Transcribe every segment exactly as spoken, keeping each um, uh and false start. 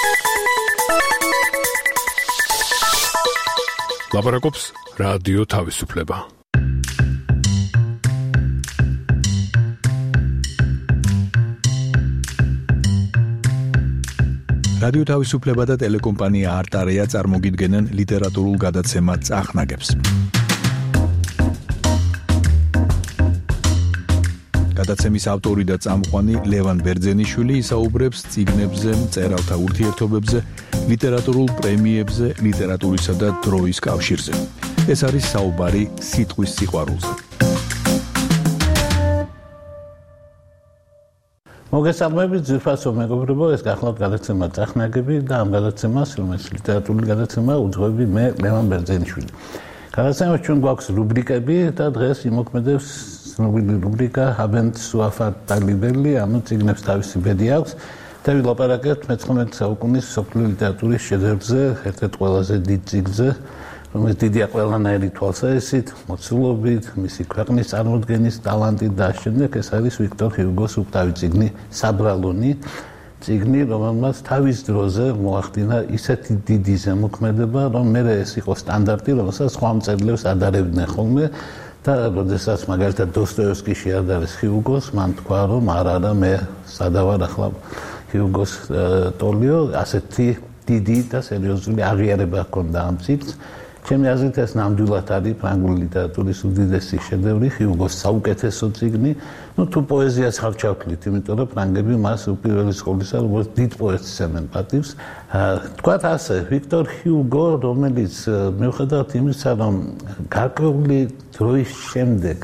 ლაპარაკობს რადიო თავისუფლება. რადიო თავისუფლება და ტელეკომპანია არტარია წარმოგიდგენენ ლიტერატურულ გადაცემა წახნაგებს. გადაცემის ავტორი და წამყვანი ლევან ბერძენიშვილი ისაუბრებს წიგნებზე, მწერალთა ურთიერთობებზე, ლიტერატურულ პრემიებზე, ლიტერატურისა და დროის კავშირზე. ეს არის საუბარი სიტყვის სიყვარულზე. მოგესალმებით, ძვირფასო მეგობრებო, ეს გახლავთ გადაცემა წახნაგები და ამ გადაცემას, რომელიც ლიტერატურული გადაცემა, უძღვები მე ლევან ბერძენიშვილი. გადაცემაში ჩვენ გვაქვს რუბრიკები და დღეს იმოქმედებს ცნობილი რუბრიკა Habent Suafat Talibeli, ანუ წიგნებს თავისი ბედი აქვს და ვილაპარაკებთ მეცხრამეტე საუკუნის სოფლიო ლიტერატურის შედევრზე, ერთ-ერთ ყველაზე დიდ წიგნზე, რომელიც დიდია ყველანაირი თვალსაჩინით, მოცულობით, მისი ქვეყნის წარმოდგენის ტალანტით და შემდეგ ეს არის ვიქტორ ჰიუგოს უკრავი წიგნი საბრალონი, წიგნი, რომელმაც თავის დროზე მოახდინა ისეთი დიდი ზემოქმედება, რომ მე ეს იყო სტანდარტი, რომელსაც სხვა მწერლებს ადარებდნენ ხოლმე და როდესაც მაგალითად დოსტოევსკი შეადარეს ჰიუგოს, მან თქვა, რომ არა არა მე სადავარ ახლა ჰიუგოს ტოლიო, ასეთი დიდი და სერიოზული აღიარება ჰქონდა ამ წიგნს. ჩემი აზრით ეს ნამდვილად არის ფრანგული ლიტერატურის უდიდესი შედევრი, ჰიუგოს საუკეთესო წიგნი. ნუ თუ პოეზიას ხარ ჩავთვლით, იმიტომ რომ ფრანგები მას უპირველეს ყოვლისა როგორც დიდ პოეტს სცემენ პატივს. თქვათ ასე, ვიქტორ ჰიუგო, რომელიც მიუხედავად იმისა, რომ გარკვეული დროის შემდეგ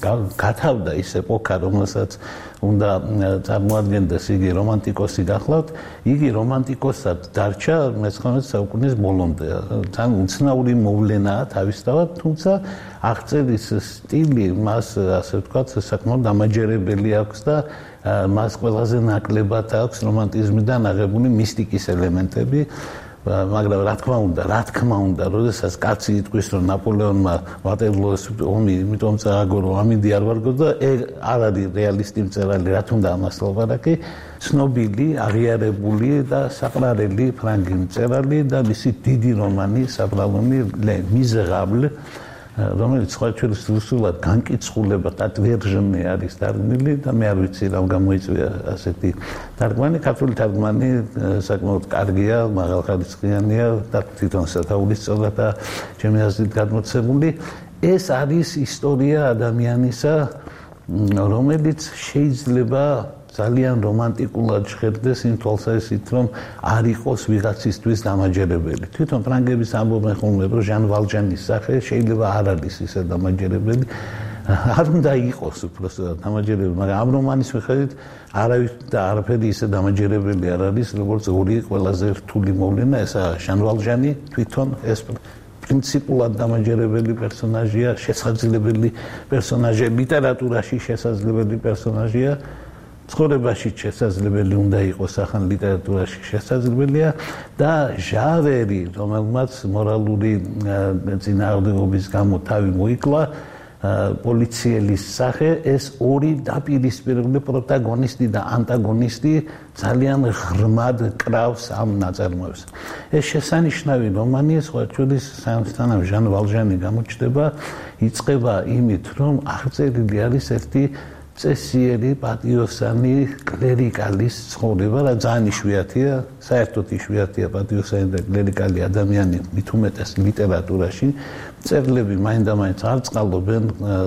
გათავდა ის ეპოქა, რომელსაც უნდა წარმოადგენდეს იგი რომანტიკოსი გახლავთ, იგი რომანტიკოსად დარჩა მეცხრამეტე საუკუნის ბოლომდე. თან უცნაური მოვლენაა თავისთავად, თუმცა აღწერის სტილი მას, ასე ვთქვათ, საკმაოდ დამაჯერებელი აქვს და მას ყველაზე ნაკლებად აქვს რომანტიზმიდან აღებული მისტიკის ელემენტები. მაგრამ რა თქმა უნდა, რა თქმა უნდა, როდესაც კაცი იტყვის, რომ ნაპოლეონმა ვატერლოოს ომი, იმიტომ წააგო, რომ ამინდი არ ვარგო და არ არის რეალისტი მწერალი, რა თქმა უნდა ამას ლაპარაკი, ცნობილი, აღიარებული და საყრარელი ფრანგი მწერალი და მისი დიდი რომანი საბრალონი Le Miserable, რომელიც ხალხის რუსულად განკიცხულება დატვერჟნე არის თარგმნილი და მე არ ვიცი რა გამოიწვია ასეთი თარგმანი. ქართული თარგმანი საკმაოდ კარგია, მაღალხარისხიანია და თვითონ სათაურისწორად და ჩემი აზრით გადმოცემული. ეს არის ისტორია ადამიანისა, რომელიც შეიძლება ძალიან რომანტიკულად ჟღერდეს იმ თვალსაზრისით, რომ არ იყოს ვიღაცისთვის დამაჯერებელი. თვითონ ფრანგების ამბობენ ხოლმე, რომ ჟან ვალჟანის სახე შეიძლება არ არის ისე დამაჯერებელი, არ უნდა იყოს უბრალოდ დამაჯერებელი, მაგრამ ამ რომანის მიხედვით არავის და არაფერი ისე დამაჯერებელი არ არის, როგორც ორი ყველაზე რთული მოვლენა, ესაა ჟან ვალჟანი, თვითონ ეს პრინციპულად დამაჯერებელი პერსონაჟია, შესაძლებელი პერსონაჟია, ლიტერატურაში შესაძლებელი პერსონაჟია. ცხოვრებაში შესაძლებელი უნდა იყოს, ახალ ლიტერატურაში შესაძლებელია და ჟავერი, რომელმაც მორალური წინააღმდეგობის გამო თავი მოიკლა, პოლიციელის სახე, ეს ორი დაპირისპირებული პროტაგონისტი და ანტაგონისტი ძალიან ღრმად კრავს ამ ნაწარმოებს. ეს შესანიშნავი რომანი, სხვა შორის სანამ ჟან ვალჟანი გამოჩნდება, იწყება იმით, რომ აღწერილი არის ერთი წესიერი პატიოსანი კლერიკალის ცხოვრება, რა ძალიან იშვიათია, საერთოდ იშვიათია პატიოსანი და კლერიკალი ადამიანი მით უმეტეს ლიტერატურაში. მწერლები მაინდამაინც არ წყალობენ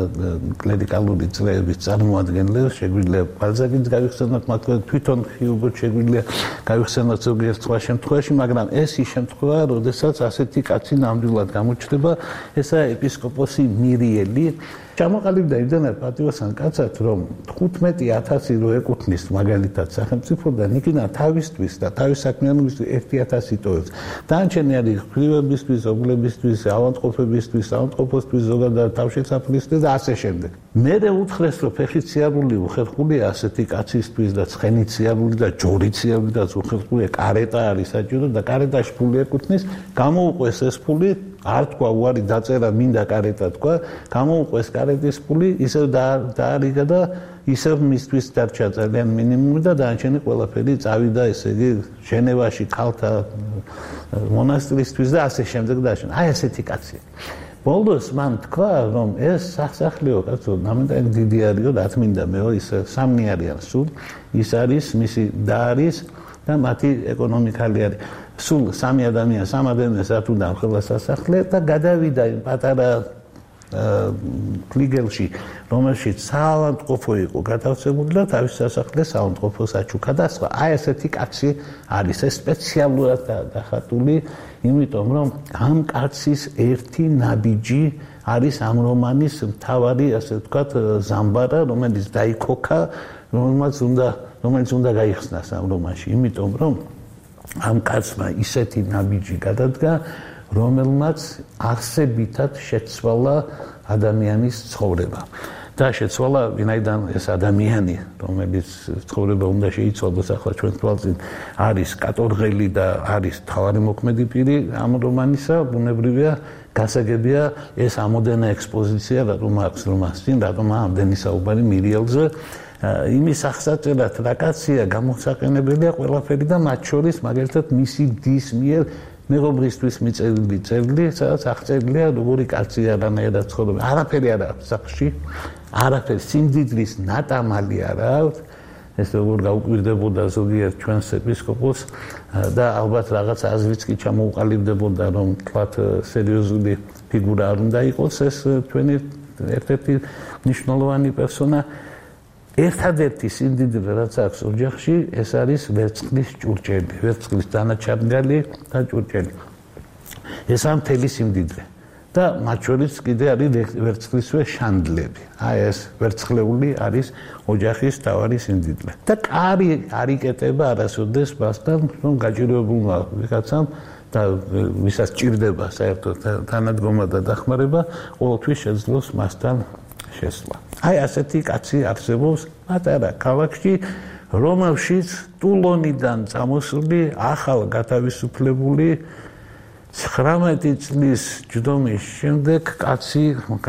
კლერიკალური წრეების წარმოადგენლებს, შეგვიძლია ბალზაკიც გავიხსენოთ, მაგრამ თვითონ ჰიუგოც შეგვიძლია გავიხსენოთ ზოგიერთ სხვა შემთხვევაში, მაგრამ ეს ის შემთხვევაა, როდესაც ასეთი კაცი ნამდვილად გამოჩნდება, ესაა ეპისკოპოსი მირიელი. ჩამოყალიბდა იმდენად პატიოსან კაცად, რომ თხუთმეტი ათასი რო ეკუთვნის მაგალითად სახელმწიფოდან, იქიდან თავისთვის და თავის საქმიანობისთვის ერთი ათასი ტოვებს. დანარჩენი არის ხრივებისთვის, ოგლებისთვის, ავადმყოფებისთვის, ავადმყოფოსთვის, ზოგადად თავშესაფრისთვის და ასე შემდეგ. მერე უთხრეს, რომ ფეხით სიარული უხერხულია ასეთი კაცისთვის და ცხენით სიარული და ჯორით სიარული და უხერხულია, კარეტა არის საჭირო და კარეტაში ფული ეკუთვნის, გამოუყვეს ეს ფული, არ თქვა უარი დაწერა მინდა კარეტა თქვა, გამოუყვეს კარეტის ფული, ისევ დაარიგა და ისევ მისთვის დარჩა ძალიან მინიმუმი და დანარჩენი ყველაფერი წავიდა ესე იგი ჟენევაში ქალთა მონასტრისთვის და ასე შემდეგ და ასე. აი ესეთი კაცი. ბოლოს მან თქვა რომ ეს სახსახლიო კაცო ნამდვილად დიდი არისო რა თმინდა მეო ის სამნი არიან სულ ის არის მისი და არის და მათი ეკონომიკალი არის სულ სამი ადამიანი სამ ადამიანს ათუდან ყველა სასახლე და გადავიდა იმ პატარა კლიგელში რომელშიც საავადმყოფო იყო გათავსებული და თავის სასახლეს საავადმყოფოს აჩუქა და სხვა აი ესეთი კაცი არის ეს სპეციალურად დახატული იმიტომ რომ ამ კაცის ერთი ნაბიჯი არის ამ რომანის მთავარი ასე ვთქვათ ზამბარა რომელიც დაიქოქა რომელმაც უნდა რომელიც უნდა გაიხსნას ამ რომანში იმიტომ რომ ამ კაცმა ისეთი ნაბიჯი გადადგა რომელმაც არსებითად შეცვალა ადამიანის ცხოვრება და შეცვალა ვინაიდან ეს ადამიანი რომელიც ცხოვრება უნდა შეიცვალოს ახლა ჩვენ თვალწინ არის კატორღელი და არის თავარი მოქმედი პირი ამ რომანისა ბუნებრივია გასაგებია ეს ამოდენა ექსპოზიცია რატომ აქვს რომანს წინ რატომ ამდენი საუბარი მირიელზე იმის აღსაწერად რა კაცია გამოსაყენებელია ყველაფერი და მათ შორის მაგალითად მისი დის მიერ მეგობრისთვის მიწერილი წერილი, სადაც აღწერილია როგორი კაცია რანაირად ცხოვრობს. არაფერი არ აქვს სახში, არაფერი სიმდიდრის ნატამალი არ აქვს. ეს როგორ გაუკვირდებოდა ზოგიერთ ჩვენს ეპისკოპოსს და ალბათ რაღაც აზრიც კი ჩამოუყალიბდებოდა, რომ თქვათ სერიოზული ფიგურა არ უნდა იყოს ეს ჩვენი ერთ-ერთი მნიშვნელოვანი პერსონა. ერთადერთი სიმდიდრე რაც აქვს ოჯახში ეს არის ვერცხლის ჭურჭელი ვერცხლის დანაჩარგალი და ჭურჭელი ეს ამ მთელი სიმდიდრე და მათ შორის კიდე არის ვერცხლისვე შანდლები აი ეს ვერცხლეული არის ოჯახის თავარი სიმდიდრე და კარი არ იკეტება არასოდეს მასთან რომ გაჭირვებულმა ვიღაცამ და ვისაც ჭირდება საერთოდ თანადგომა და დახმარება ყოველთვის შეძლოს მასთან შესვლა. აი ასეთი კაცი არსებობს პატარა ქალაქში, რომელშიც ტულონიდან წამოსული ახალ გათავისუფლებული ცხრამეტი წლის ჯდომის შემდეგ კაცი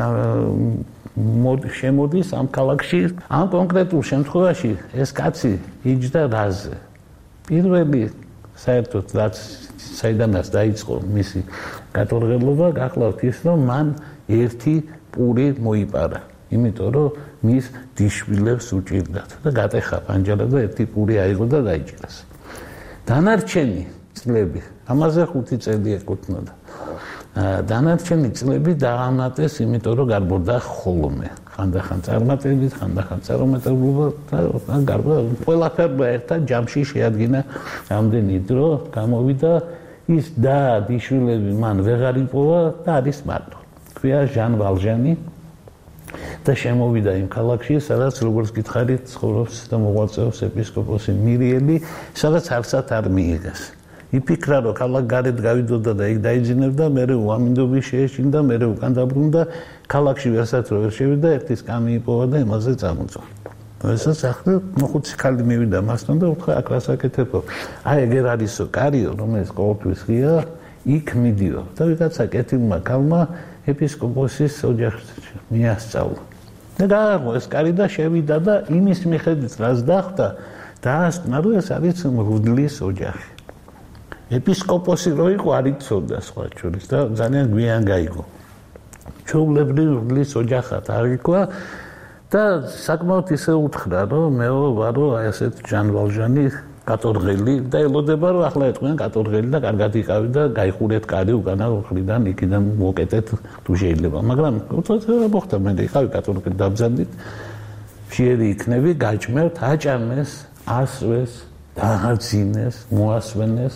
შემოდის ამ ქალაქში. ამ კონკრეტულ შემთხვევაში ეს კაცი იჯდა რაზე. პირველი საერთოდ რაც საიდანაც დაიწყო მისი გატორღელობა, გახლავთ ის, რომ მან ერთი პური მოიპარა. იმიტომ რომ მის დიშვილებს უჭირდათ და გატეხა პანჯარა და ერთი პური აიღო და დაიჭირეს. დანარჩენი წლები, ამაზე ხუთი წელი ეკუთვნოდა. დანარჩენი წლები დაამატეს, იმიტომ რომ გარბოდა ხოლმე. ხანდახან წარმატებით, ხანდახან წარუმატებლობა და გარბოდა ყველაფერმა ერთად ჯამში შეადგინა ამდენი დრო, გამოვიდა ის და დიშვილები მან ვეღარ იპოვა და არის მარტო. ქვია ჟან ვალჟანი და შემოვიდა იმ ქალაქში, სადაც როგორც გითხარით, ცხოვრობს და მოღვაწეობს ეპისკოპოსი მირიელი, სადაც არცად არ მიიღეს. იფიქრა, რომ ქალაქ გარეთ გავიდოდა და იქ დაიძინებდა, მერე უამინდობი შეეშინდა, მერე უკან დაბრუნდა, ქალაქში ვერსაც რო ვერ შევიდა, ერთი სკამი იპოვა და იმაზე წამოწვა. ესაც ახლა მოხუცი ქალი მივიდა მასთან და უთხრა, აქ რას აკეთებო? აი ეგერ არისო კარიო, რომელიც ყოველთვის ღია, იქ მიდიო. და ვიღაცა კეთილმა ქალმა ეპისკოპოსის ოჯახში მიასწავლა. და გააღო ეს კარი და შევიდა და იმის მიხედვით რაც დახვდა, დაასკვნა, რომ ეს არის მღვდლის ოჯახი. ეპისკოპოსი რო იყო, არ იცოდა სხვა შორის და ძალიან გვიან გაიგო. ჩვეულებრივ მღვდლის ოჯახად არ იქვა და საკმაოდ ისე უთხრა, რომ მეო ვარო აი ასეთ ჟან ვალჟანი კატორღელი და ელოდება რომ ახლა ეთქვენ კატორღელი და კარგად იყავი და გაიხურეთ კარი უკანა მხრიდან იქიდან მოკეტეთ თუ შეიძლება მაგრამ უცოტა მოხდა მე იყავი კატორღელი დაბზანდით ფიერი იქნები გაჭმევთ აჭამეს ასვეს დააძინეს მოასვენეს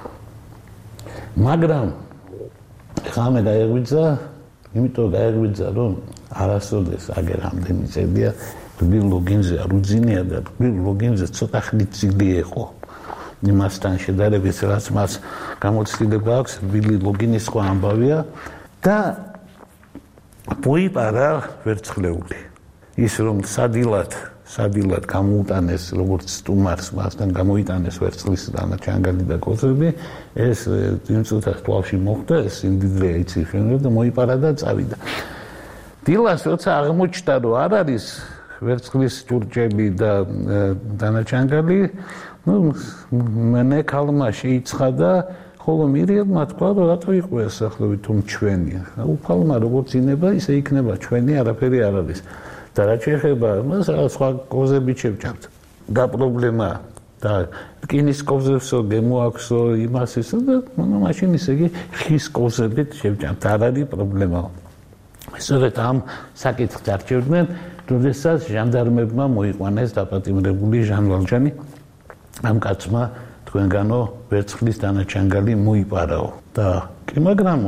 მაგრამ ხამე დაეღვიძა იმიტომ დაეღვიძა რომ არასოდეს აგერ ამდენი წელია რბილ ლოგინზე არ უძინია და რბილ ლოგინზე ცოტა ხნით ძილი იყო იმასთან შედარებით რაც მას გამოცდილება აქვს რბილი ლოგინის სხვა ამბავია და მოიპარა ვერცხლეული ის რომ სადილად სადილად გამოუტანეს როგორც სტუმარს მასთან გამოიტანეს ვერცხლის დანაჩანგალი და კოწები ეს იმ წუთას თვალში მოხდა ეს იმდიდრე იცი შენერა და მოიპარა და წავიდა დილას როცა აღმოჩნდა რომ არ არის ვერცხლის ჭურჭელი და დანაჩანგალი, ну, მე ქალმა შეიცხადა, ხოლო მირიელმა თქვა, რომ რატო იყო ეს ახლოვით თუ ჩვენია. უფალმა როგორც ინება, ისე იქნება ჩვენი, არაფერი არ არის. და რაც შეეხება მას, რაღაც სხვა კოზები შევჭამთ. და პრობლემა და რკინის კოზებსო, გემოაქვსო, იმას ისე და მაშინ ისე იგი ხის კოზებით შევჭამთ. არ არის პრობლემა. სწორედ ამ საკითხს არჩევდნენ, როდესაც ჟანდარმებმა მოიყვანეს დაპატიმრებული ჟან ვალჟანი ამ კაცმა თქვენგანო ვერცხლის დანაჩანგალი მოიპარაო და კი მაგრამ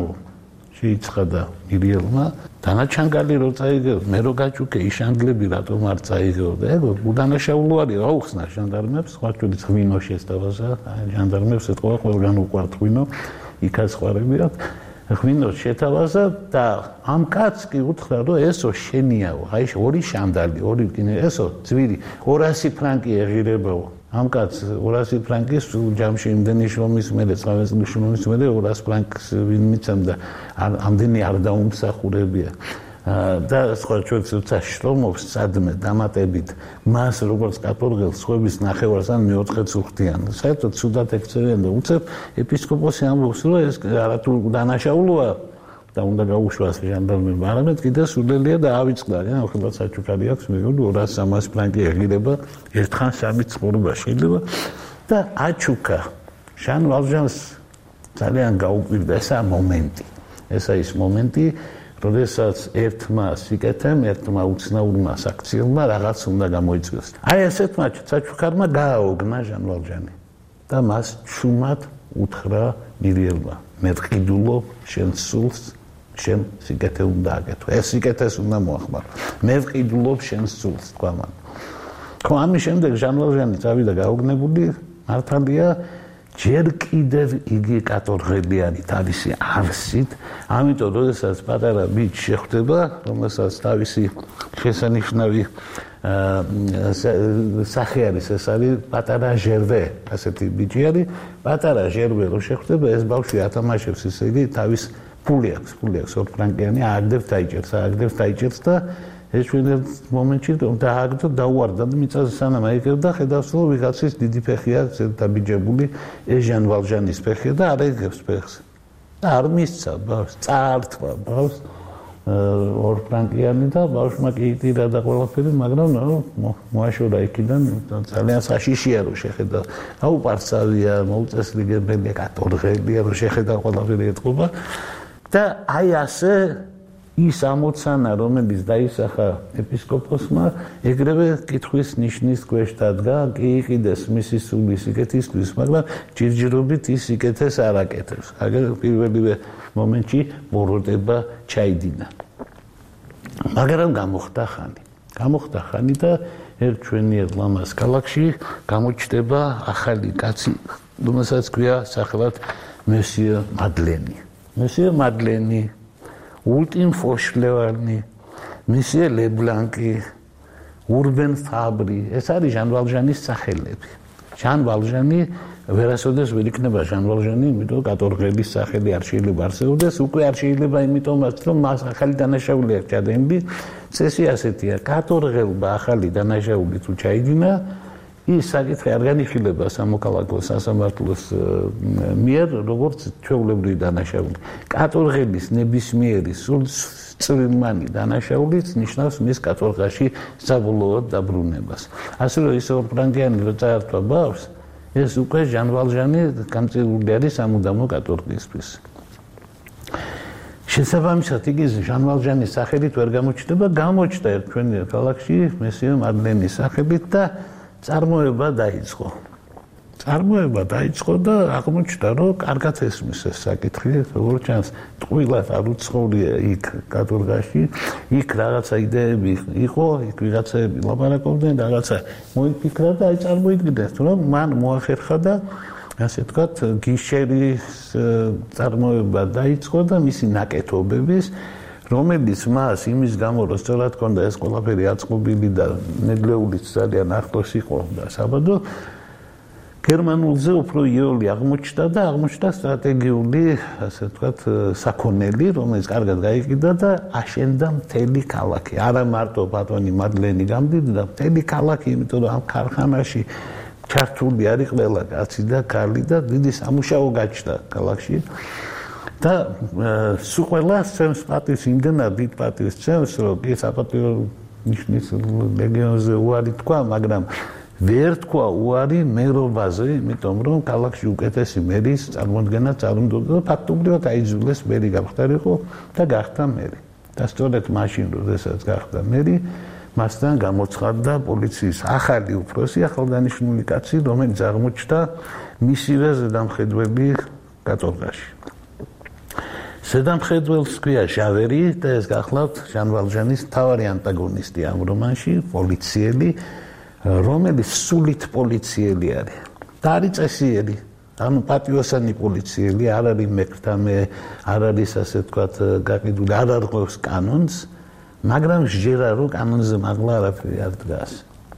შეიცხადა მირიელმა დანაჩანგალი რო წაიგო მე რო გაჭუქე იშანგლები რატომ არ წაიგო და ეგ უდანაშაულო არის რა უხსნა ჟანდარმებს სხვა ჩვენი ღვინო შესთავაზა ჟანდარმებს ეთქვა ყველგან უყვართ ღვინო იქაც ხვარებია ღვინო შეთავაზა და ამ კაცს კი უთხრა რომ ესო შენიაო აი ორი შანდალი ორი კინე ესო ძვირი ორასი ფრანკი ეღირებაო ამ კაც ორასი ფრანკის ჯამში იმდენი შრომის მერე წავეს შრომის მერე ორასი ფრანკს ვინ მიცემდა ამდენი არ დაუმსახურებია და სხვა ჩვენც უცა შრომობს სადმე დამატებით მას როგორც კატორღელს სხვების ნახევარს ან მეოთხეც უხდიან საერთოდ ცუდად ექცევიან და უცებ ეპისკოპოსი ამბობს რომ ეს არათუ დანაშაულოა და უნდა გაუშვას ჟანდარმებმა არამედ კიდე სულელია და ავიწყდა რა ხება საჩუქარი აქვს მე ორასი სამასი ფრანკი ეღირება ერთხან სამი ცხოვრება შეიძლება და აჩუქა ჟან ვალჟანს ძალიან გაუკვირდა ესა მომენტი ესა ის მომენტი როდესაც ერთმა სიკეთემ ერთმა უცნაურმა საქციელმა რაღაც უნდა გამოიწვიოს აი ესეთმა საჩუქარმა გააოგნა ჟან ვალჟანი და მას შუმად უთხრა მირიელმა მე ვყიდულობ შენ სულს შენ სიკეთე უნდა აკეთო. ეს სიკეთეს უნდა მოახმარო. მე ვყიდულობ შენ სულს, თქვა მან. ხო, ამის შემდეგ ჟან ვალჟანი წავიდა გაოგნებული, მართალია, ჯერ კიდევ იგი კატორღებიანი თავისი არსით, ამიტომ როდესაც პატარა ბიჭი შეხვდება, რომელსაც თავისი შესანიშნავი სახე არის, ეს არის პატარა ჟერვე, ასეთი ბიჭი არის, პატარა ჟერვე რო შეხვდება, ეს ბავშვი ათამაშებს ისე იგი თავის ფული აქვს, ფული აქვს, ორ ფრანკიანი, ააგდებს დაიჭერს, ააგდებს დაიჭერს და ეს ჩვენი მომენტში დააგდო დაუარდა და მიწაზე სანამ აიგებდა, ხედავს რომ ვიღაცის დიდი ფეხია, დაბიჯებული, ეს ჟან ვალჟანის ფეხია და არ აიგებს ფეხს. და არ მისცა ბავშვს, წაართვა ბავშვს ორ ფრანკიანი და ბავშვმა კი იტირა და ყველაფერი, მაგრამ მოაშორა იქიდან ძალიან საშიშია რომ შეხედა. აუპარცავია, მოუწესრიგებელია, კატორღელია რომ შეხედა ყველაფერი ეთყობა. და აი ასე ის ამოცანა რომელიც დაისახა ეპისკოპოსმა ეგრევე კითხვის ნიშნის ქვეშ დადგა კი იყიდეს მისი სული სიკეთისთვის მაგრამ ჯერჯერობით ის სიკეთეს არ აკეთებს აგერ პირველივე მომენტში მოროდება ჩაიდინა მაგრამ გამოხდა ხანი გამოხდა ხანი და ერთ ჩვენიერ ლამაზ ქალაქში გამოჩნდება ახალი კაცი რომელსაც ქვია სახელად მესიე მადლენი მესიე მადლენი ულტიმ ფოშლევანი, მესიე ლებლანკი, ურბენ ფაბრი, ეს არის ჟან ვალჟანის სახელები. ჟან ვალჟანი ვერასოდეს ვერ იქნება ჟან ვალჟანი, იმიტომ კატორღელის სახელი არ შეიძლება არსებობდეს, უკვე არ შეიძლება იმიტომაც, რომ მას ახალი დანაშაული აქვს ჩადენილი. წესი ასეთია, კატორღელმა ახალი დანაშაული თუ ჩაიდინა, ის საკითხი არ განიხილება სამოქალაქო სასამართლოს მიერ, როგორც ჩვეულებრივი დანაშაული. კატორღელის ნებისმიერი სულწვრილმანი დანაშაულიც ნიშნავს მის კატორღაში საბოლოოდ დაბრუნებას. ასე რომ ის ორ ფრანკიანი რო წაართვა ბავშვს, ეს უკვე ჟან ვალჟანი გამწირული არის სამუდამო კატორღისთვის. შესაბამისად იგი ჟან ვალჟანის სახელით ვერ გამოჩნდება, გამოჩნდა ერთ ჩვენიერ ქალაქში მესიე მადლენის სახელით და წარმოება დაიწყო. წარმოება დაიწყო და აღმოჩნდა, რომ კარგად ესმის ეს საკითხი, როგორც ჩანს, ტყუილად არ უცხოვრია იქ კატორღაში, იქ რაღაცა იდეები იყო, იქ ვიღაცები ლაპარაკობდნენ, რაღაცა მოიფიქრა და აი წარმოიდგინეს, რომ მან მოახერხა და ასე ვთქვათ, გიშერის წარმოება დაიწყო და მისი ნაკეთობების რომელიც მას იმის გამო რომ სწორად ქონდა ეს ყველაფერი აწყობილი და ნედლეულიც ძალიან ახლოს იყო და საბადო გერმანულზე უფრო იოლი აღმოჩნდა და აღმოჩნდა სტრატეგიული, ასე ვთქვათ, საქონელი, რომელიც კარგად გაიყიდა და აშენდა მთელი ქალაქი. არა მარტო ბატონი მადლენი გამდიდდა, მთელი ქალაქი, იმიტომ რომ ამ ქარხანაში ჩართული არის ყველა კაცი და ქალი და დიდი სამუშაო გაჩნდა ქალაქში. და სულ ყველა სცემს პატივს, იმდენად დიდ პატივს სცემს, რომ კი საპატიო ნიშნის ლეგიონზე უარი თქვა, მაგრამ ვერ თქვა უარი მერობაზე, იმიტომ რომ ქალაქში უკეთესი მერის წარმოდგენა წარმოდგა და ფაქტობრივად აიძულეს მერი გამხდარიყო და გახდა მერი. და სწორედ მაშინ, როდესაც გახდა მერი, მასთან გამოცხადდა პოლიციის ახალი უფროსი, ახალგანიშნული კაცი, რომელიც აღმოჩნდა მისივე ზედამხედველი კატორღაში. ზედამხედველს ქვია ჟავერი და ეს გახლავთ ჟან ვალჟანის მთავარი ანტაგონისტი ამ რომანში, პოლიციელი, რომელიც სულით პოლიციელი არის. და არის წესიერი, ანუ პატიოსანი პოლიციელი, არ არის მექრთამე, არ არის ასე ვთქვათ გაყიდული, არ არღვევს კანონს, მაგრამ სჯერა რომ კანონზე მაღლა არაფერი არ დგას.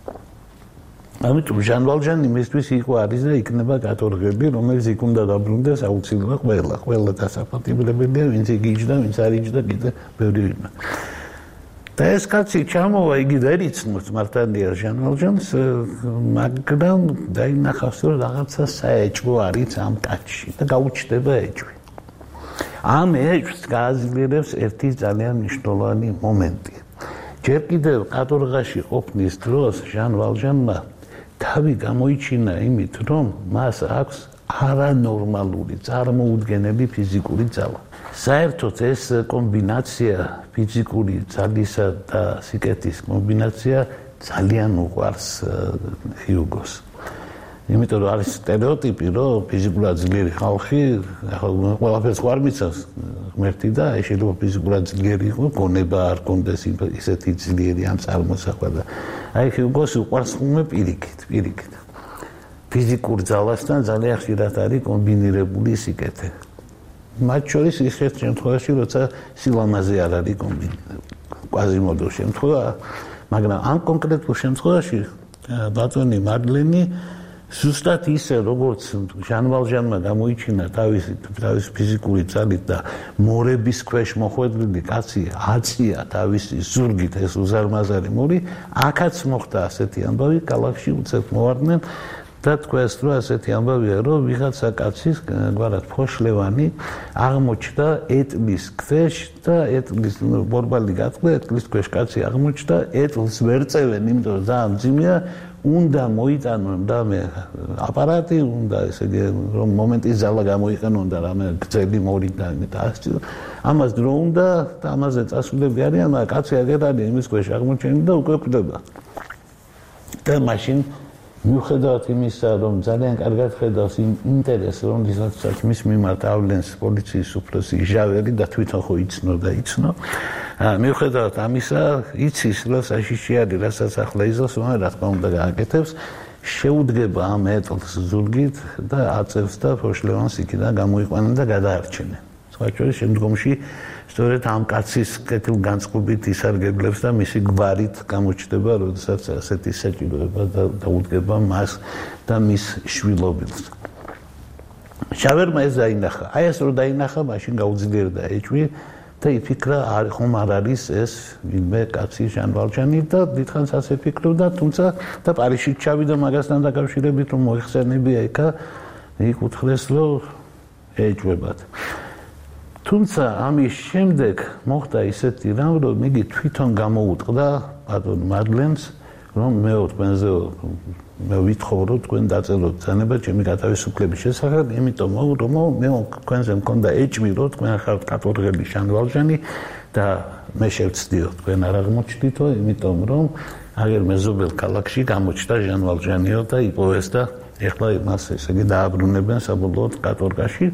ამიტომ ჟან ვალჟანი მისთვის იყო არის და იქნება კატორღები, რომელიც იქ უნდა დაბრუნდეს აუცილებლად ყველა, ყველა დასაპატიმრებელია, ვინც იგიჯდა, ვინც არ იჯდა, კიდე ბევრი ვინმე. და ეს კაცი ჩამოვა, იგი ვერ იცნობს მართალია ჟან ვალჟანს, მაგრამ დაინახავს რომ რაღაცა საეჭვო არის ამ კაცში და გაუჩნდება ეჭვი. ამ ეჭვს გააძლიერებს ერთი ძალიან მნიშვნელოვანი მომენტი. ჯერ კიდევ კატორღაში ყოფნის დროს ჟან ვალჟანმა თავი გამოიჩინა იმით, რომ მას აქვს არანორმალური, წარმოუდგენელი ფიზიკური ძალა. საერთოდ ეს კომბინაცია, ფიზიკური ძალისა და სიკეთის კომბინაცია ძალიან უყვარს ჰიუგოს. იმიტომ რომ არის სტერეოტიპი, რომ ფიზიკურად ძლიერი ხალხი, ახლა ყველაფერს ხوار მიცავს ღმერთი და აი შეიძლება ფიზიკურად ძლიერი იყო, გონება არ კონდეს ისეთი ძლიერი ამ წარმოსახვა და აი ჰიუგოს უყვარს ხოლმე პირიქით, პირიქით. ფიზიკურ ძალასთან ძალიან ხშირად არის კომბინირებული სიკეთე. მათ შორის ის ერთ შემთხვევაში, როცა სილამაზე არ არის კომბინირებული. კვაზიმოდო შემთხვევა, მაგრამ ამ კონკრეტულ შემთხვევაში ბატონი მადლენი ზუსტად ისე, როგორც ჟან ვალჟანმა გამოიჩინა თავისი თავისი ფიზიკური ძალით და მორების ქვეშ მოხვედრილი კაცი აწია თავისი ზურგით ეს უზარმაზარი მორი, აქაც მოხდა ასეთი ამბავი, ქალაქში უცებ მოვარდნენ და თქვენს რო ასეთი ამბავია, რომ ვიღაცა კაცის გვარად ფოშლევანი აღმოჩნდა ეტლის ქვეშ და ეტლის ბორბალი გატყდა, ეტლის ქვეშ კაცი აღმოჩნდა, ეტლს ვერ წევენ, იმიტომ რომ ძალიან მძიმეა, უნდა მოიტანონ რამე აპარატი, უნდა ესე იგი რომ მომენტის ძალა გამოიყენონ და რამე გრძელი მორიდა და ასე. ამას დრო უნდა და ამაზე წასულები არიან, მაგრამ კაცი აგერ არის იმის ქვეშ აღმოჩენილი და უკვე კვდება. და მაშინ მიუხედავად იმისა, რომ ძალიან კარგად ხედავს იმ ინტერესს, რომელსაც მის მიმართ ავლენს პოლიციის უფროსი ჟავერი და თვითონ ხო იცნო და იცნო. მიუხედავად ამისა, იცის, რომ საშიში არის, რასაც ახლა იზოს, მაგრამ რა თქმა უნდა გააკეთებს, შეუდგება ამ ეტლს ზურგით და აწევს და ფოშლევანს იქიდან გამოიყვანენ და გადაარჩენენ. სხვა შორის შემდგომში სწორედ ამ კაცის კეთილგანწყობით ისარგებლებს და მისი გვარით გამოჩნდება, როდესაც ასეთი საჭიროება დაუდგება მას და მის შვილობილს. ჟავერმა ეს დაინახა. აი ეს რომ დაინახა, მაშინ გაუძლიერდა ეჭვი და იფიქრა, ხომ არ არის ეს ვინმე კაცი ჟან ვალჟანი და დიდხანს ასე ფიქრობდა, თუმცა და პარიზში ჩავიდა მაგასთან დაკავშირებით, რომ მოიხსენებია იქა, იქ უთხრეს, რომ ეჭვებათ. თუმცა ამის შემდეგ მოხდა ისეთი რამ, რომ იგი თვითონ გამოუტყდა ბატონ მადლენს, რომ მე თქვენზე მე ვითხოვრო თქვენ დაწეროთ ბრძანება ჩემი გათავისუფლების შესახებ, იმიტომ რომ მე თქვენზე მქონდა ეჭვი, რომ თქვენ ხართ კატორღელი ჟან ვალჟანი და მე შევცდიო თქვენ არ აღმოჩნდითო, იმიტომ რომ აგერ მეზობელ ქალაქში გამოჩნდა ჟან ვალჟანიო და იპოვეს და ეხლა მას ესე იგი დააბრუნებენ საბოლოოდ კატორღაში.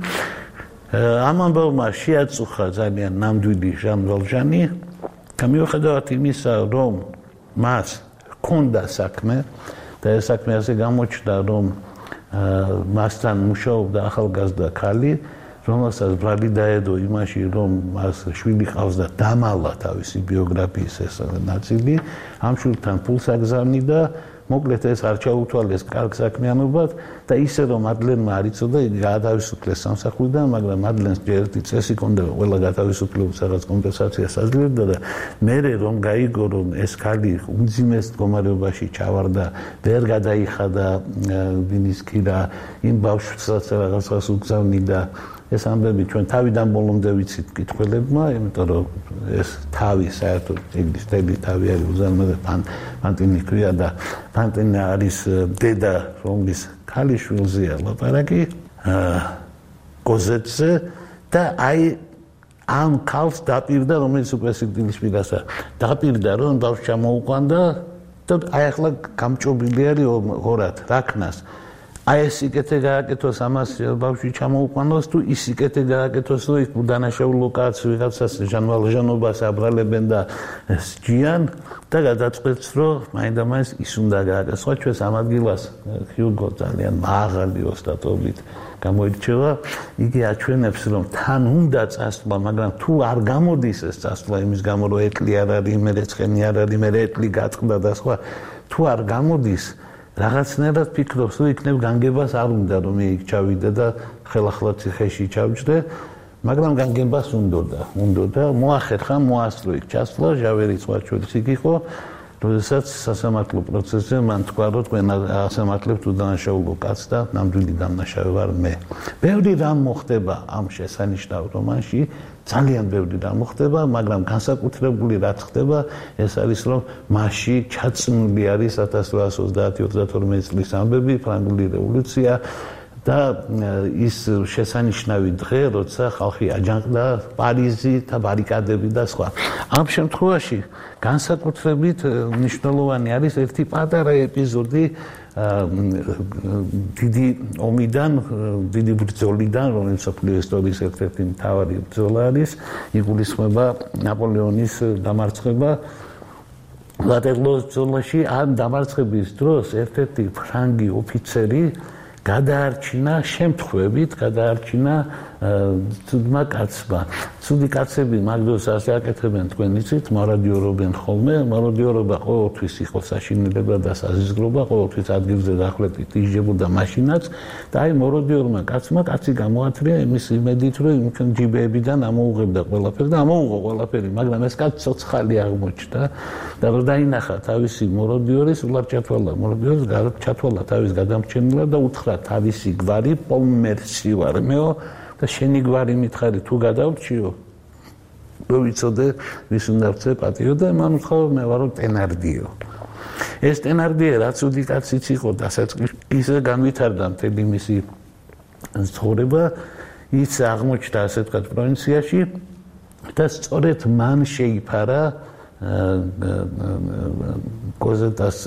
ამ ამბავმა შეაწუხა ძალიან ნამდვილი ჟან ვალჟანი და მიუხედავად იმისა, რომ მას ჰქონდა საქმე და ეს საქმე ასე გამოჩნდა, რომ მასთან მუშაობდა ახალგაზრდა ქალი, რომელსაც ბრალი დაედო იმაში, რომ მას შვილი ყავს და დამალა თავისი ბიოგრაფიის ეს ნაწილი, ამ შვილთან ფულს აგზავნიდა, მოკლედ ეს არ ჩაუთვალეს კარგ საქმიანობად და ისე რომ მადლენმა არ იცოდა, იგი გაათავისუფლეს სამსახურიდან, მაგრამ მადლენს ჯერ ერთი წესი ჰქონდა, ყველა გათავისუფლებას რაღაც კომპენსაციას აძლევდა და მერე რომ გაიგო, რომ ეს ქალი უმძიმეს მდგომარეობაში ჩავარდა, ვერ გადაიხადა ვილის ქირა, იმ ბავშვსაც რაღაცას უგზავნიდა. ეს ამბები ჩვენ თავიდან ბოლომდე ვიცით მკითხველებმა, იმიტომ რომ ეს თავი საერთოდ ეგრის დედი თავი არის უზარმაზე ფანტინი ქვია და ფანტინა არის დედა, რომლის ქალიშვილზეა ლაპარაკი, კოზეტზე და აი ამ ქალს დაპირდა, რომელიც უკვე სიკვდილის პირასა დაპირდა, რომ ბავშვს ჩამოუყვანდა და აი ახლა გამჭობილი არის ორად, რაქნას. აი ეს სიკეთე გააკეთოს ამას ბავშვი ჩამოუყვანოს თუ ის სიკეთე გააკეთოს, რომ ის უდანაშაულო კაცს ვიღაცას ჟანვალჟანობას აბრალებენ და სჯიან და გადაწყვეტს, რომ მაინდა-მაინც ის უნდა გააკეთოს. სხვა ჩვენს ამ ადგილას ჰიუგო ძალიან მაღალი ოსტატობით გამოირჩევა, იგი აჩვენებს, რომ თან უნდა წასვლა, მაგრამ თუ არ გამოდის ეს წასვლა იმის გამო, რომ ეტლი არ არის, მერე ცხენი არ არის, მერე ეტლი გაწყდა და სხვა, თუ არ გამოდის რაღაცნაირად ფიქრობს, რომ იქნებ განგებას არ უნდა, რომ იქ ჩავიდე და ხელახლა ციხეში ჩავჯდე, მაგრამ განგებას უნდოდა, უნდოდა, მოახერხა, მოასწრო იქ ჩასვლა, ჟავერი სხვა ჩვენს იქ იყო, როდესაც სასამართლო პროცესზე მან თქვა, რომ თქვენ ასამართლებთ უდანაშაულო კაცს და ნამდვილი დამნაშავე ვარ მე. ბევრი რამ მოხდება ამ შესანიშნავ რომანში, ძალიან ბევრი რამ მოხდება, მაგრამ განსაკუთრებული რაც ხდება, ეს არის, რომ მასში ჩაწნული არის ათას რვაას ოცდაათი ოცდათორმეტი წლის ამბები, ფრანგული რევოლუცია და ის შესანიშნავი დღე, როცა ხალხი აჯანყდა პარიზი და ბარიკადები და სხვა. ამ შემთხვევაში განსაკუთრებით მნიშვნელოვანი არის ერთი პატარა ეპიზოდი დიდი ომიდან, დიდი ბრძოლიდან, რომელიც მსოფლიო ისტორიის ერთ-ერთი მთავარი ბრძოლა არის, იგულისხმება ნაპოლეონის დამარცხება ვატერლოოს ბრძოლაში. ამ დამარცხების დროს ერთ-ერთი ფრანგი ოფიცერი გადაარჩინა შემთხვევით, გადაარჩინა ცუდმა კაცმა. ცუდი კაცები მაგდროს ასე აკეთებენ, თქვენ იცით, მარადიორობენ ხოლმე, მარადიორობა ყოველთვის იყო საშინელება და საზიზგრობა, ყოველთვის ადგილზე დახვედით ისჯებოდა მაშინაც და აი მარადიორმა კაცმა კაცი გამოათრია იმის იმედით, რომ იმქენ ჯიბეებიდან ამოუღებდა ყველაფერი და ამოუღო ყველაფერი, მაგრამ ეს კაცი ცოცხალი აღმოჩნდა და რომ დაინახა თავისი მარადიორი, სულ არ ჩათვალა, მარადიორს ჩათვალა თავის გადამრჩენილა და უთხრა თავისი გვარი პომერცი ვარ მეო და შენი გვარი მითხარი თუ გადავრჩიო, რომ ვიცოდე ვის უნდა ვწე პატიო და მან უთხრა მე ვარო ტენარდიო. ეს ტენარდიე რაც უდი კაციც იყო დასაწყისში, ისე განვითარდა მთელი მისი ცხოვრება, ის აღმოჩნდა ასე ვთქვათ პროვინციაში და სწორედ მან შეიფარა კოზეტას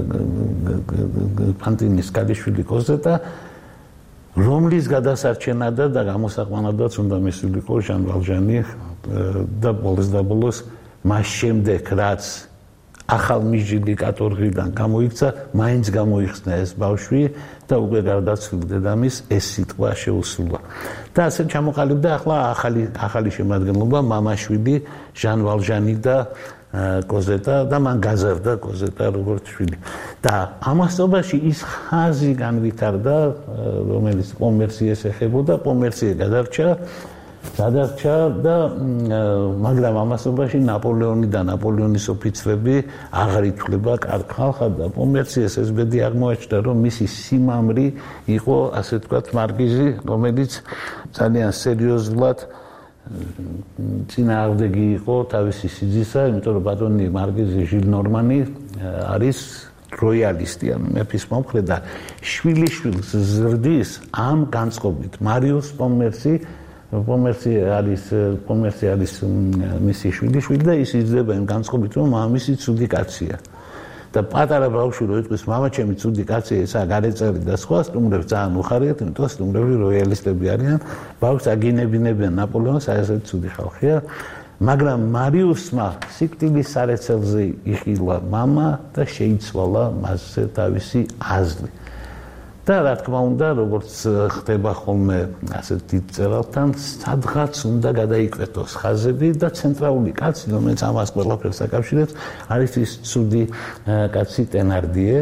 ფანტინის კალიშვილი კოზეტა, რომლის გადასარჩენადად და გამოსაყვანადაც უნდა მისულიყო ჟან ვალჟანი და ბოლოს და ბოლოს მას შემდეგ რაც ახალმიჟილი კატორღიდან გამოიქცა, მაინც გამოიხსნა ეს ბავშვი და უკვე გარდაცვლილ დედამის ეს სიტყვა შეუსრულა. და ასე ჩამოყალიბდა ახლა ახალი ახალი შემადგენლობა, მამაშვილი ჟან ვალჟანი და კოზეტა და მან გაზარდა კოზეტა როგორც შვილი. და ამასობაში ის ხაზი განვითარდა, რომელიც პომერციეს ეხებოდა, პომერცია გადარჩა, გადარჩა და მაგრამ ამასობაში ნაპოლეონი და ნაპოლეონის ოფიცრები აღარ ითვლება კარგ ხალხად და პომერციეს ეს ბედი აღმოაჩნდა, რომ მისი სიმამრი იყო, ასე ვთქვათ, მარკიზი, რომელიც ძალიან სერიოზულად წინააღმდეგი იყო თავისი სიძისა, იმიტომ რომ ბატონი მარკიზი ჟილ ნორმანი არის როიალისტი, ანუ მეფის მომხრე და შვილიშვილს ზრდის ამ განწყობით. მარიუს პომერცი, პომერცი არის პომერცი არის მისი შვილიშვილი და ის იზრდება იმ განწყობით, რომ მამამისი ცუდი კაცია. და პატარა ბავშვი რო იტყვის მამაჩემი ცუდი კაცია, ესა გარეწერი და სხვა, სტუმრებს ძალიან უხარიათ, იმიტომ სტუმრები როიალისტები არიან, ბავშვს აგინებინებიან ნაპოლეონს, აი ესეთი ცუდი ხალხია. მაგრამ მარიუსმა სიკვდილის სარეცელზე იხილა მამა და შეიცვალა მასზე თავისი აზრი. და რა თქმა უნდა, როგორც ხდება ხოლმე ასეთ დიდ წერალთან, სადღაც უნდა გადაიკვეთოს ხაზები და ცენტრალური კაცი, რომელიც ამას ყველაფერს აკავშირებს, არის ის ცუდი კაცი ტენარდიე,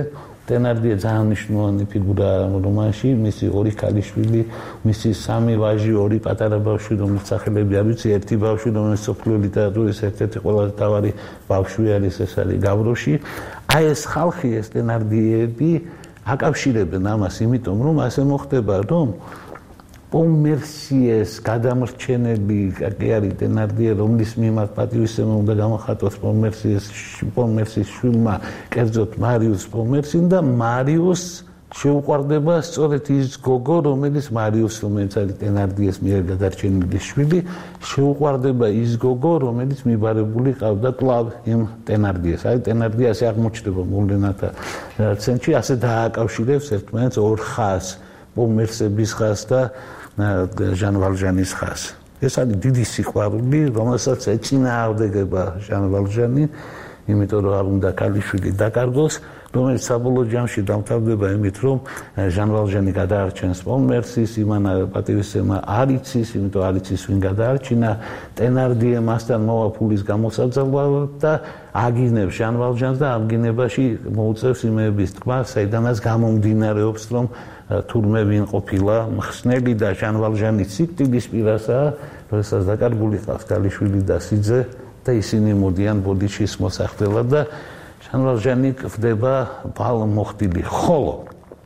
ტენარდია ძალიან მნიშვნელოვანი ფიგურაა რომანში, მისი ორი ქალიშვილი, მისი სამი ვაჟი, ორი პატარა ბავშვი, რომლის სახელები არ ვიცი, ერთი ბავშვი, რომელიც სოფლიო ლიტერატურის ერთ-ერთი ყველაზე მთავარი ბავშვი არის, ეს არის გავროში. აი ეს ხალხი, ეს ტენარდიები აკავშირებენ ამას, იმიტომ რომ ასე მოხდება, რომ პონ მერსიეს გადამრჩენელი კი არის ტენარდიე, რომლის მიმართ პატივისცემა უნდა გამოხატოს პონ მერსიეს, პონ მერსის შვილმა, კერძოდ მარიუს პონ მერსიმ და მარიუს შეუყვარდება სწორედ ის გოგო, რომელიც მარიუს, რომელიც არის ტენარდიეს მიერ გადარჩენილი შვილი, შეუყვარდება ის გოგო, რომელიც მიბარებული ყავდა კლავ იმ ტენარდიეს. აი ტენარდიე ასე აღმოჩნდება მოვლენათა ცენტრში, ასე დააკავშირებს ერთმანეთს ორ ხაზს, პონ მერსების ხაზს და ჟან ვალჟანის ხაზს. ეს არის დიდი სიყვარული, რომელსაც ეწინააღმდეგება ჟან ვალჟანი, იმიტომ რომ არ უნდა ქალიშვილი დაკარგოს, რომელიც საბოლოო ჯამში დამთავრდება იმით, რომ ჟან ვალჟანი გადაარჩენს პონ მერსის, იმანა პატივისცემა არ იცის, იმიტომ არ იცის ვინ გადაარჩინა, ტენარდიე მასთან მოვა ფულის გამოსაძალად და აგინებს ჟან ვალჟანს და ამ გინებაში მოუწევს იმეების თქმა, საიდანაც გამომდინარეობს, რომ თურმე ვინ ყოფილა მხსნელი და ჟან ვალჟანი სიკვდილის პირასაა, როდესაც დაკარგული ყავს ქალიშვილი და სიძე და ისინი მოდიან ბოდიშის მოსახდელად და ჟან ვალჟანი ხვდება ბალმოხდილი. ხოლო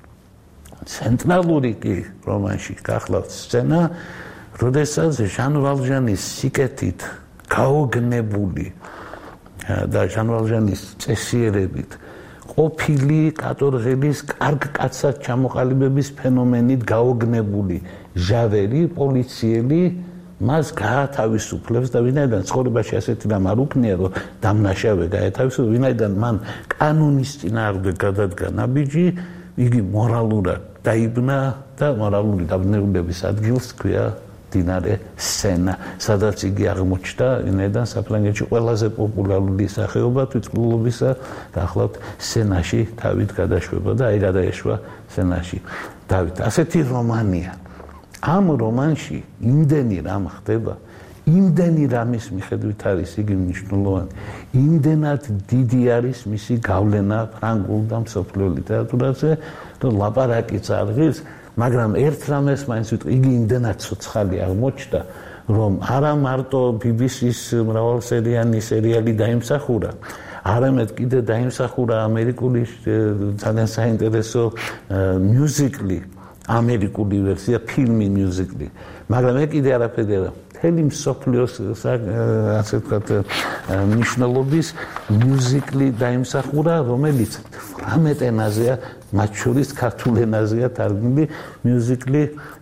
ცენტრალური კი რომანში გახლავთ სცენა, როდესაც ჟან ვალჟანის სიკეთით გაოგნებული და ჟან ვალჟანის წესიერებით ყოფილი კატორღების კარგ კაცად ჩამოყალიბების ფენომენით გაოგნებული ჟავერი, პოლიციელი მას გაათავისუფლებს და ვინაიდან ცხოვრებაში ასეთი რამ არ უქნია, რომ დამნაშავე გაეთავისუფლოს, ვინაიდან მან კანონის წინააღმდეგ გადადგა ნაბიჯი, იგი მორალურად დაიბნა და მორალური დაბნეულების ადგილს ჰქვია დინარე სენა, სადაც იგი აღმოჩნდა, ვინაიდან საფრანგეთში ყველაზე პოპულარული სახეობა თვითმკვლელობისა გახლავთ სენაში თავით გადაშვება და აი გადაეშვა სენაში დავით. ასეთი რომანია. ამ რომანში იმდენი რამ ხდება, იმდენი რამის მიხედვით არის იგი მნიშვნელოვანი, იმდენად დიდი არის მისი გავლენა ფრანგულ და მსოფლიო ლიტერატურაზე, რომ ლაპარაკიც არ ღირს, მაგრამ ერთ რამეს მაინც ვიტყვი, იგი იმდენად ცოცხალი აღმოჩნდა, რომ არა მარტო ბი ბი სის მრავალსერიანი სერიალი დაიმსახურა, არამედ კიდე დაიმსახურა ამერიკული ძალიან საინტერესო მიუზიკლი, ამერიკული ვერსია, ფილმი მიუზიკლი, მაგრამ მე კიდე არაფერი არა. მთელი მსოფლიოს ასე ვთქვათ მნიშვნელობის მიუზიკლი დაიმსახურა, რომელიც ორმეტ ენაზეა, მათ შორის ქართულ ენაზეა თარგმნილი მიუზიკლი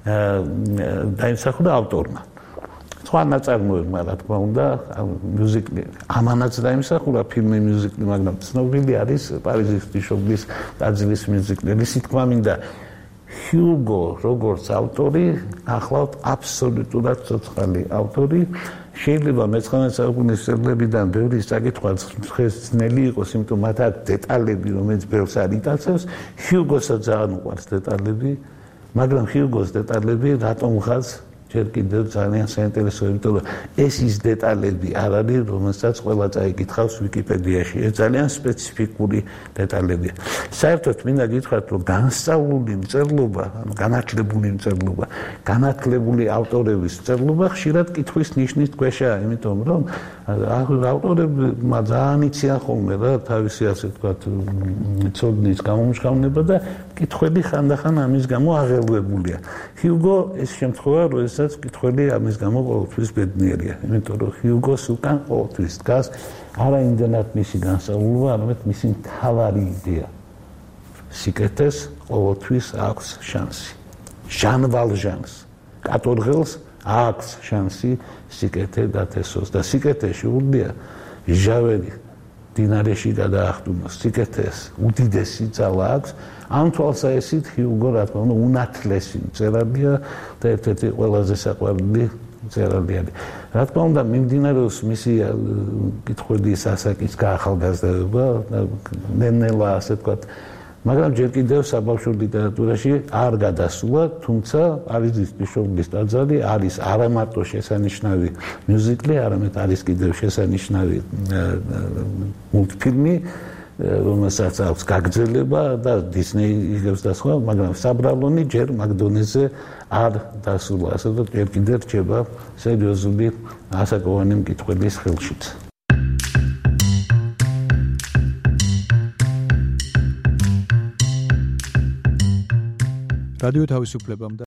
დაიმსახურა ავტორმა. სხვა ნაწარმოებმა, რა თქმა უნდა, მიუზიკლი ამანაც დაიმსახურა ფილმი მიუზიკლი, მაგრამ ცნობილი არის პარიზის ღვთისმშობლის ტაძრის მიუზიკლი. ისე თქვა მინდა ჰიუგო როგორც ავტორი, ახლავთ აბსოლუტურად ცოცხალი ავტორი, შეიძლება მეცხრამეტე საუკუნის წლებიდან ბევრი საკითხვა ხსნელი იყოს, იმიტომ მათ აქვს დეტალები, რომელიც ბევრს არ იტაცებს. ჰიუგოსაც ძალიან უყვარს დეტალები, მაგრამ ჰიუგოს დეტალები რატომ ხაც ჯერ კიდევ ძალიან საინტერესოა, იმიტომ რომ ეს ის დეტალები არ არის, რომელსაც ყველა წაიკითხავს ვიკიპედიაში. ეს ძალიან სპეციფიკური დეტალებია. საერთოდ მინდა გითხრათ, რომ განსწავლული მწერლობა, ანუ განათლებული მწერლობა, განათლებული ავტორების მწერლობა ხშირად კითხვის ნიშნის ქვეშაა, იმიტომ რომ ავტორებმა ძალიან იციან ხოლმე რა თავისი ასე ვთქვათ ცოდნის გამომჟღავნება და კითხვები ხანდახან ამის გამო აღელვებულია. ჰიუგო ეს შემთხვევა, როდესაც კითხვები ამის გამო ყოველთვის ბედნიერია, იმიტომ რომ ჰიუგოს უკან ყოველთვის დგას არა იმდენად მისი განსწავლულობა, არამედ მისი მთავარი იდეა. სიკეთეს ყოველთვის აქვს შანსი. ჟან ვალჟანს, კატორღელს აქვს შანსი სიკეთე დათესოს და სიკეთე შეუძლია ჟავერი დინარეში გადაახტუნოს. სიკეთეს უდიდესი ძალა აქვს. ამ თვალსაჩინით ჰიუგო რა თქმა უნდა უნათლესი მწერალია და ერთ-ერთი ყველაზე საყვარელი მწერალი არის. რა თქმა უნდა მიმდინარეობს მისი კითხვების ასაკის გაახალგაზრდება, ნელ-ნელა ასე ვთქვათ, მაგრამ ჯერ კიდევ საბავშვო ლიტერატურაში არ გადასულა, თუმცა პარიზის ღვთისმშობლის ტაძარი არის არა მარტო შესანიშნავი მიუზიკლი, არამედ არის კიდევ შესანიშნავი მულტფილმი, რომელსაც აქვს გაგრძელება და დისნეი იგებს და სხვა, მაგრამ საბრალონი ჯერ მაკდონეზე არ დასულა, ასე რომ ჯერ კიდევ რჩება სერიოზული ასაკოვანი მკითხველის ხელშიც. რადიო თავისუფლებამ და